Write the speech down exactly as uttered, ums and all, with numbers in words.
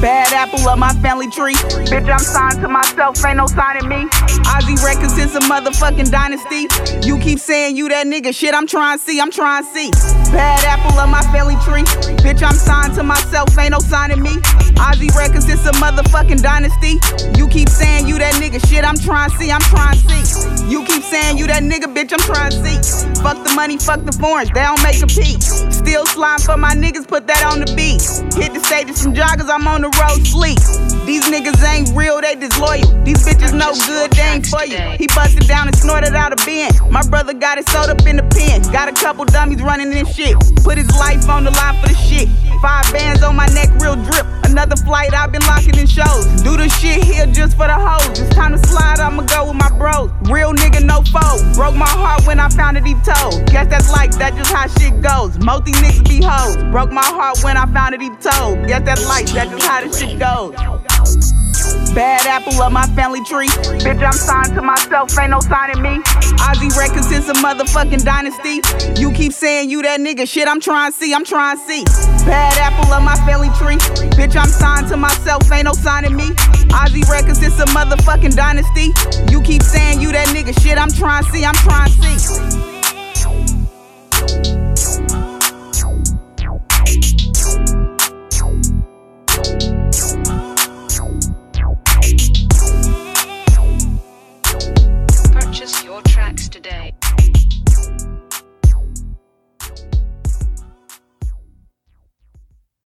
Bad apple of my family tree. Bitch, I'm signed to myself, ain't no signing me. Ozzy Records is a motherfucking dynasty. You keep saying you that nigga, shit, I'm trying to see, I'm trying to see. Bad apple of my family tree. Bitch, I'm signed to myself, ain't no signing me. Ozzy Records is a motherfucking dynasty. You keep saying you that nigga, shit, I'm trying to see, I'm trying to see. You keep saying you that nigga, bitch, I'm trying to see. Fuck the money, fuck the foreigns, they don't make a peep. Still slime for my niggas, put that on the beat. Hit the stage with some joggers, I'm on the road sleep. These niggas ain't real, they disloyal. These bitches no good, they ain't for you. He busted down and snorted out a bin. My brother got it sold up in the pen. Got a couple dummies running this shit. Put his life on the line for the shit. Five bands on my neck, real drip. Another flight, I've been locking in shows. Do the shit here just for the hoes. It's time to slide, I'ma go with my bros. Real nigga, no foe. Broke my heart when I found it, he told. Guess that's life, that's just how shit goes. Most these niggas be hoes. Broke my heart when I found it, he told. Guess that's life, that's just how this shit goes. Bad apple of my family tree. Bitch, I'm signed to myself, ain't no signing me. Ozzy Records is a motherfucking dynasty. You keep saying you that nigga, shit, I'm trying to see, I'm trying to see. Bad apple of my family tree. Bitch, I'm signed to myself, ain't no signing me. Ozzy Records is a motherfucking dynasty. You keep saying you that nigga, shit, I'm trying to see, I'm trying to see.